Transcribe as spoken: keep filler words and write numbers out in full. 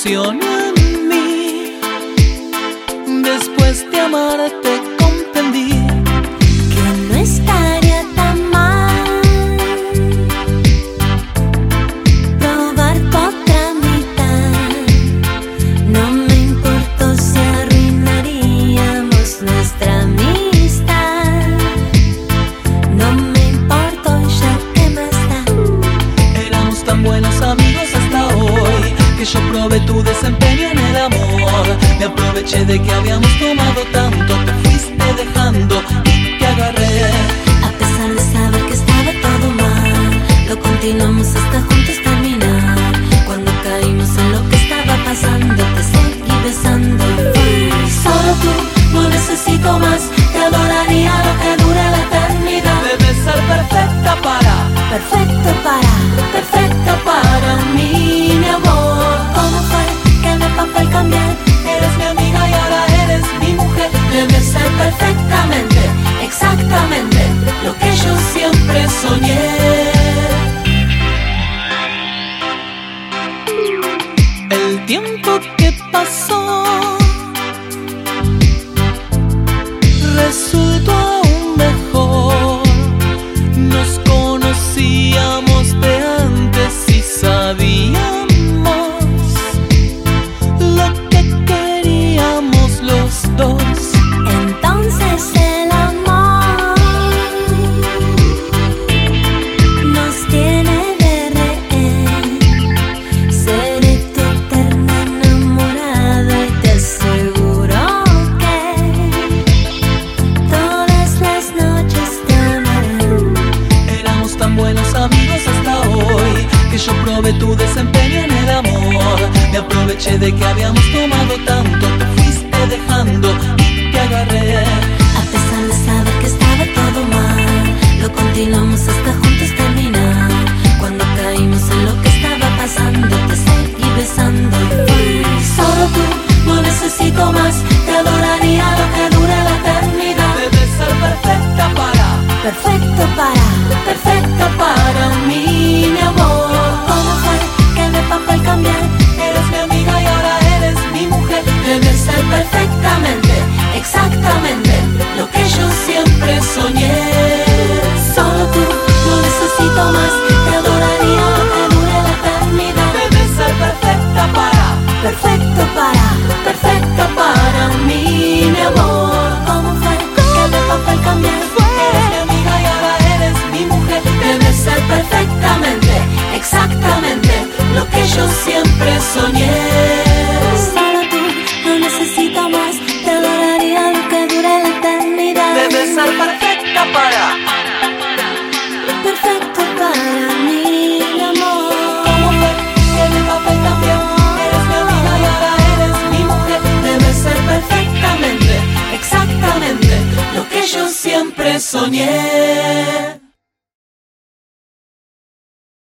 funciona en mí. Después de amarte comprendí que no estaría tan mal probar otra mitad. No me importó si arruinaríamos nuestra amistad. No me importó, ya que más da. Éramos tan buenos amigos hasta hoy que yo probé tu desempeño en el amor. Me aproveché de que habíamos tomado tanto, te fuiste dejando y te agarré. A pesar de saber que estaba todo mal, lo continuamos hasta juntos terminar. Cuando caímos en lo que estaba pasando, te seguí besando y fui. Solo tú, no necesito más, te adoraría lo que dure la eternidad. Debes ser perfecta para, perfecto para, perfecto para mí, mi amor. ¿Cómo fue que en el papel cambié? eres mi amiga y ahora eres mi mujer. Debes ser perfectamente, exactamente lo que yo siempre soñé. El tiempo que pasó resultó aún mejor. Nos conocíamos de antes y sabíamos lo que queríamos los dos. Entonces el amor nos tiene de rehén. Seré tu eterna enamorada y te aseguro que todas las noches te amaré. Éramos tan buenos amigos hasta hoy que yo probé tu desempeño en el amor. Me aproveché de que habíamos tomado tanto, te fuiste dejando y te agarré. A pesar de saber que estaba todo mal, lo continuamos hasta juntos terminar. Cuando caímos en lo que estaba pasando, te seguí besando y fui. Solo tú, no necesito más, te adoraría lo que dure la eternidad. Debes ser perfecta para, Perfecto para, perfecto para mí, mi amor. ¿Cómo fue que en el papel cambié? eres mi amiga y ahora eres mi mujer. Debes ser perfectamente, exactamente lo que yo siempre soñé. Solo tú, no necesito más, te adoraría lo que dure la eternidad. Debes ser perfecta para, Perfecto para, perfecto para mí, mi amor. ¿Cómo fue que en el papel cambié? eres mi amiga y ahora eres mi mujer. Debes ser perfectamente, exactamente lo que yo siempre soñé. Solo tú, no necesito más, te adoraría lo que dure la eternidad. Debes ser perfecta para, Perfecto para mí, mi amor. ¿cómo fue que en el papel cambió? Eres mi amiga y ahora eres mi mujer. Debe ser perfectamente, exactamente lo que yo siempre soñé.